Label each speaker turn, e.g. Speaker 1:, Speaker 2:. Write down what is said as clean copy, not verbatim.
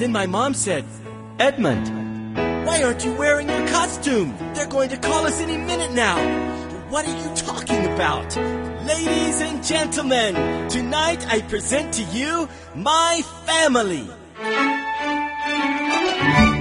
Speaker 1: Then my mom said, "Edmund, why aren't you wearing your costume? They're going to call us any minute now." "What are you talking about?" "Ladies and gentlemen, tonight I present to you my family."